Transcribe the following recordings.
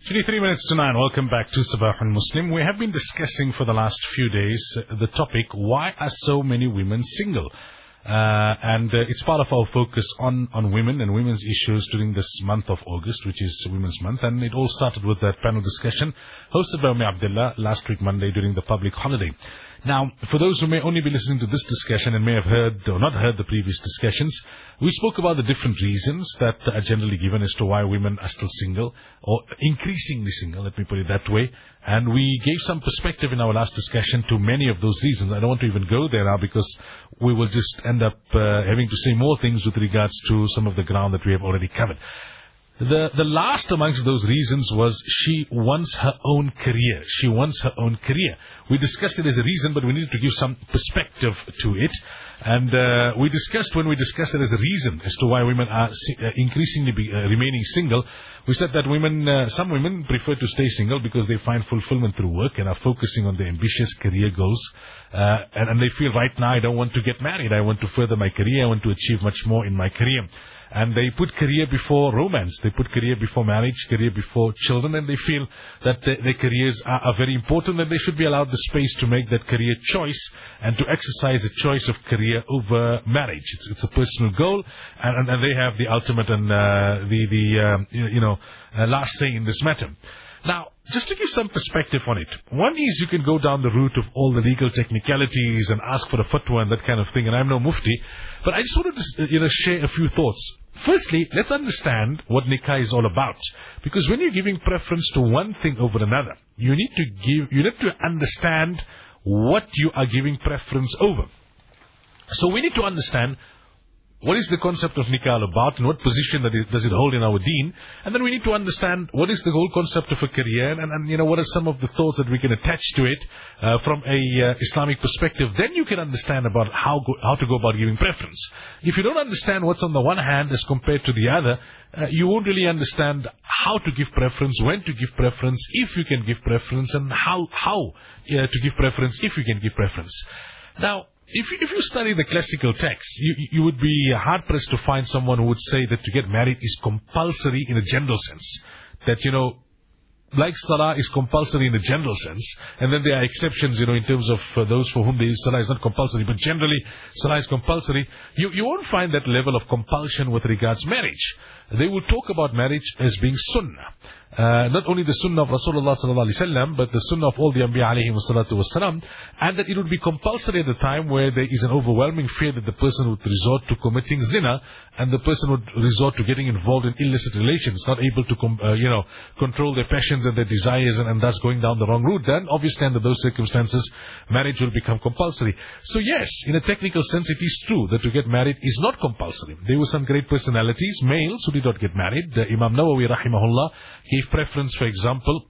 23 minutes to 9. Welcome back to Sabah al-Muslim. We have been discussing for the last few days the topic, why are so many women single? It's part of our focus on women and women's issues during this month of August, which is Women's Month. And it all started with that panel discussion hosted by Umi Abdullah last week Monday during the public holiday. Now, for those who may only be listening to this discussion and may have heard or not heard the previous discussions, we spoke about the different reasons that are generally given as to why women are still single, or increasingly single, let me put it that way. And we gave some perspective in our last discussion to many of those reasons. I don't want to even go there now because we will just end up having to say more things with regards to some of the ground that we have already covered. The last amongst those reasons was she wants her own career. She wants her own career. We discussed it as a reason, but we needed to give some perspective to it. And we discussed, when we discussed it as a reason as to why women are increasingly remaining single, we said that some women prefer to stay single because they find fulfillment through work and are focusing on their ambitious career goals. And they feel, right now, I don't want to get married. I want to further my career. I want to achieve much more in my career. And they put career before romance. They put career before marriage, career before children, and they feel that their careers are very important, and they should be allowed the space to make that career choice and to exercise a choice of career over marriage. It's a personal goal, and they have the ultimate and last say in this matter. Now, just to give some perspective on it, one is you can go down the route of all the legal technicalities and ask for a fatwa and that kind of thing, and I'm no mufti, but I just wanted to share a few thoughts. Firstly, let's understand what nikah is all about, because when you're giving preference to one thing over another, you need to understand what you are giving preference over. So we need to understand what is the concept of nikah about and what position does it hold in our deen. And then we need to understand what is the whole concept of a career and what are some of the thoughts that we can attach to it from a Islamic perspective. Then you can understand about how to go about giving preference. If you don't understand what's on the one hand as compared to the other, you won't really understand how to give preference, when to give preference, if you can give preference, and how to give preference if you can give preference. Now, if you study the classical texts, you would be hard-pressed to find someone who would say that to get married is compulsory in a general sense. That, like Salah is compulsory in a general sense, and then there are exceptions, in terms of those for whom Salah is not compulsory, but generally Salah is compulsory. You won't find that level of compulsion with regards marriage. They will talk about marriage as being sunnah. Not only the sunnah of Rasulullah sallallahu alaihi wasallam, but the sunnah of all the Anbiya alayhi wassalatu wassalam, and that it would be compulsory at the time where there is an overwhelming fear that the person would resort to committing zina, and the person would resort to getting involved in illicit relations, not able to control their passions and their desires, and thus going down the wrong route. Then obviously under those circumstances, marriage will become compulsory. So yes, in a technical sense, it is true that to get married is not compulsory. There were some great personalities, males, who did not get married. Imam Nawawi rahimahullah gave preference, for example,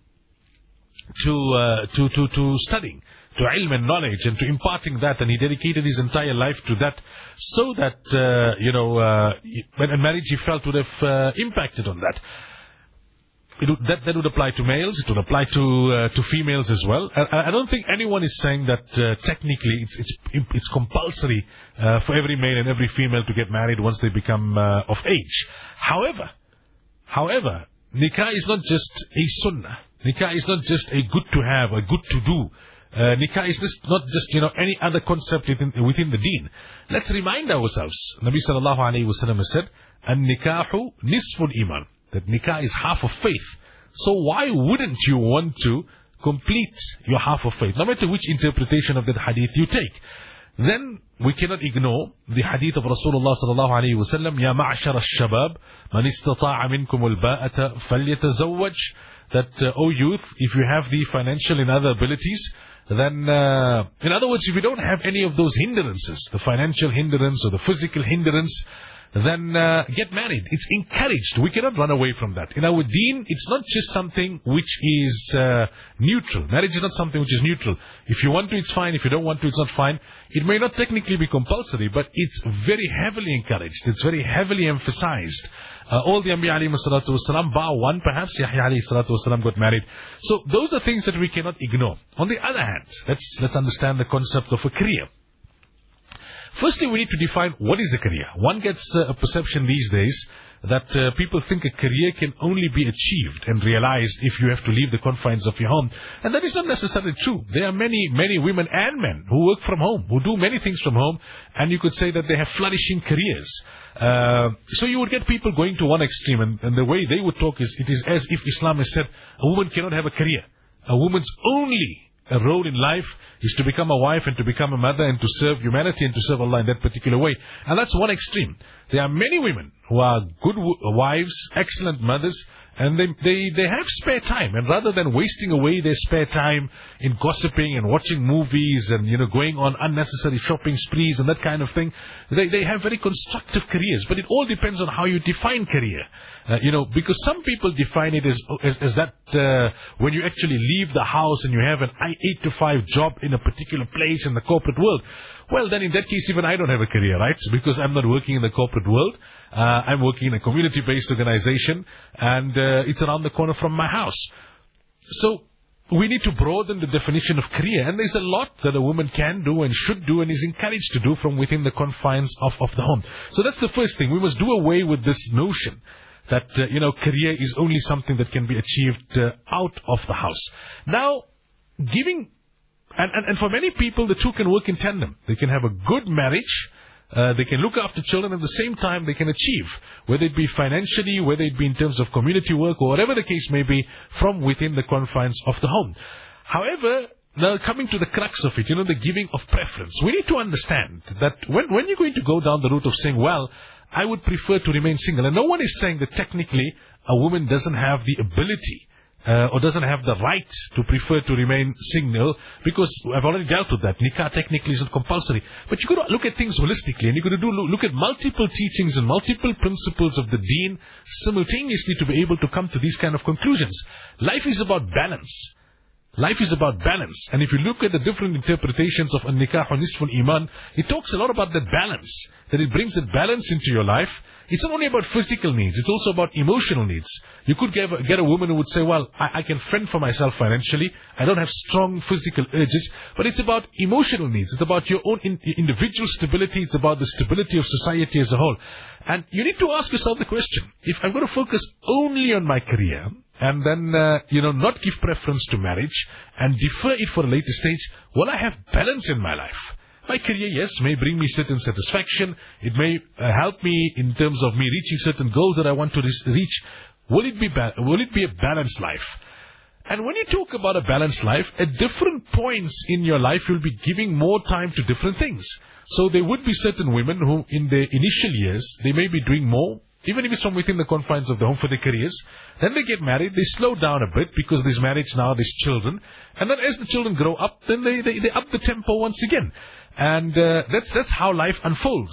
to studying, to ilm and knowledge, and to imparting that, and he dedicated his entire life to that, so that when marriage he felt would have impacted on that. That would apply to males. It would apply to females as well. I don't think anyone is saying that technically it's compulsory for every male and every female to get married once they become of age. However, nikah is not just a sunnah. Nikah is not just a good to have, a good to do. Nikah is not just any other concept within the deen. Let's remind ourselves. Nabi sallallahu alayhi wa sallam said, "An-nikahu nisful iman." That nikah is half of faith. So why wouldn't you want to complete your half of faith, no matter which interpretation of that hadith you take? Then we cannot ignore the hadith of Rasulullah sallallahu alayhi wa sallam, "Ya ma'ashar al-shabab, man istata'a minkum al-ba'ata falyatazawwaj." That, O youth, if you have the financial and other abilities, then, in other words, if you don't have any of those hindrances, the financial hindrance or the physical hindrance, then get married. It's encouraged. We cannot run away from that. In our deen, it's not just something which is neutral. Marriage is not something which is neutral. If you want to, it's fine. If you don't want to, it's not fine. It may not technically be compulsory, but it's very heavily encouraged. It's very heavily emphasized. All the Anbiya alayhi salatu wasalam, bar one perhaps, Yahya alayhi salatu wasalam got married. So those are things that we cannot ignore. On the other hand, let's understand the concept of a career. Firstly, we need to define what is a career. One gets a perception these days that people think a career can only be achieved and realized if you have to leave the confines of your home. And that is not necessarily true. There are many, many women and men who work from home, who do many things from home, and you could say that they have flourishing careers. So you would get people going to one extreme, and the way they would talk is, it is as if Islam has said, a woman cannot have a career. A woman's only role in life is to become a wife and to become a mother and to serve humanity and to serve Allah in that particular way. And that's one extreme. There are many women who are good wives, excellent mothers, and they have spare time. And rather than wasting away their spare time in gossiping and watching movies and, going on unnecessary shopping sprees and that kind of thing, they have very constructive careers. But it all depends on how you define career. Because some people define it as that when you actually leave the house and you have an 8 to 5 job in a particular place in the corporate world. Well, then in that case, even I don't have a career, right? Because I'm not working in the corporate world. I'm working in a community-based organization, and it's around the corner from my house. So we need to broaden the definition of career, and there's a lot that a woman can do and should do and is encouraged to do from within the confines of the home. So that's the first thing. We must do away with this notion that, career is only something that can be achieved out of the house. Now, giving... And for many people, the two can work in tandem. They can have a good marriage. They can look after children at the same time they can achieve, whether it be financially, whether it be in terms of community work, or whatever the case may be, from within the confines of the home. However, now coming to the crux of it, the giving of preference. We need to understand that when you're going to go down the route of saying, well, I would prefer to remain single. And no one is saying that technically a woman doesn't have the ability or doesn't have the right to prefer to remain single, because I've already dealt with that. Nikah technically isn't compulsory. But you've got to look at things holistically, and you've got to look at multiple teachings and multiple principles of the deen simultaneously to be able to come to these kind of conclusions. Life is about balance. Life is about balance. And if you look at the different interpretations of An-Nikah Nisful Iman, it talks a lot about that balance, that it brings that balance into your life. It's not only about physical needs, it's also about emotional needs. You could get a woman who would say, well, I can fend for myself financially, I don't have strong physical urges, but it's about emotional needs. It's about your own individual stability, it's about the stability of society as a whole. And you need to ask yourself the question, if I'm going to focus only on my career, and then, not give preference to marriage and defer it for a later stage, will I have balance in my life? My career, yes, may bring me certain satisfaction. It may help me in terms of me reaching certain goals that I want to reach. Will it be a balanced life? And when you talk about a balanced life, at different points in your life, you'll be giving more time to different things. So there would be certain women who, in their initial years, they may be doing more, even if it's from within the confines of the home for their careers. Then they get married, they slow down a bit because there's marriage now, there's children. And then as the children grow up, then they up the tempo once again. And that's how life unfolds.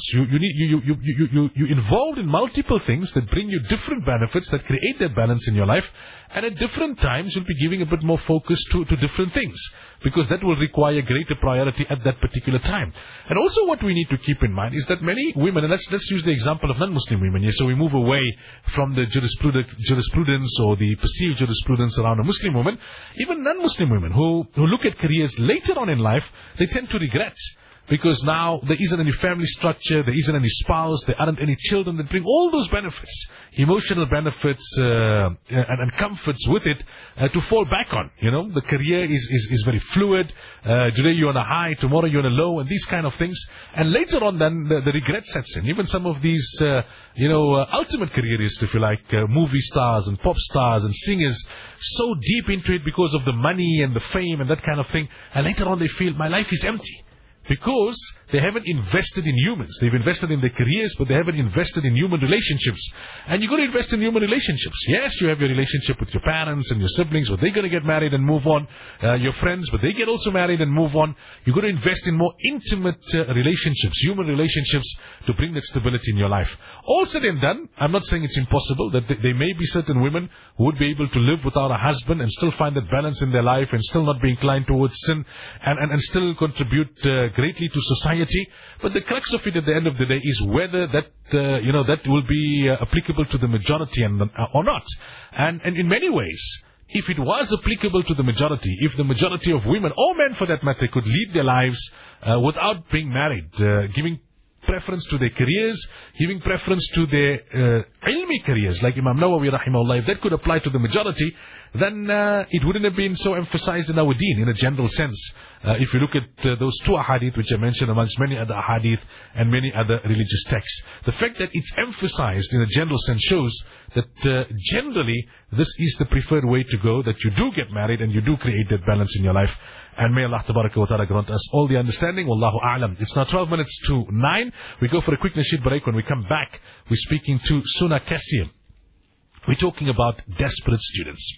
You're involved in multiple things that bring you different benefits, that create that balance in your life. And at different times, you'll be giving a bit more focus to different things, because that will require greater priority at that particular time. And also what we need to keep in mind is that many women, and let's use the example of non-Muslim women here, so we move away from the jurisprudence or the perceived jurisprudence around a Muslim woman. Even non-Muslim women who look at careers later on in life, they tend to regret. Because now there isn't any family structure, there isn't any spouse, there aren't any children that bring all those benefits, emotional benefits and comforts with it to fall back on. The career is very fluid. Today you're on a high, tomorrow you're on a low, and these kind of things. And later on then the regret sets in. Even some of these, ultimate careerists, if you like, movie stars and pop stars and singers, so deep into it because of the money and the fame and that kind of thing. And later on they feel, my life is empty. Because they haven't invested in humans. They've invested in their careers, but they haven't invested in human relationships. And you've got to invest in human relationships. Yes, you have your relationship with your parents and your siblings, but they're going to get married and move on. Your friends, but they get also married and move on. You've got to invest in more intimate relationships, human relationships, to bring that stability in your life. All said and done, I'm not saying it's impossible, that there may be certain women who would be able to live without a husband and still find that balance in their life and still not be inclined towards sin and still contribute greatly to society. But the crux of it at the end of the day is whether that will be applicable to the majority or not. And in many ways, if it was applicable to the majority, if the majority of women or men for that matter could lead their lives without being married, giving preference to their careers, giving preference to their ilmi careers, like Imam Nawawi rahimahullah. If that could apply to the majority, then it wouldn't have been so emphasized in our deen in a general sense. If you look at those two ahadith which I mentioned amongst many other ahadith and many other religious texts, the fact that it's emphasized in a general sense shows that generally this is the preferred way to go, that you do get married and you do create that balance in your life. And may Allah tabaraka wa ta'ala grant us all the understanding. Wallahu a'lam. It's now 12 minutes to 9. We go for a quick nasheed break. When we come back, we're speaking to Suna Kasim. We're talking about desperate students.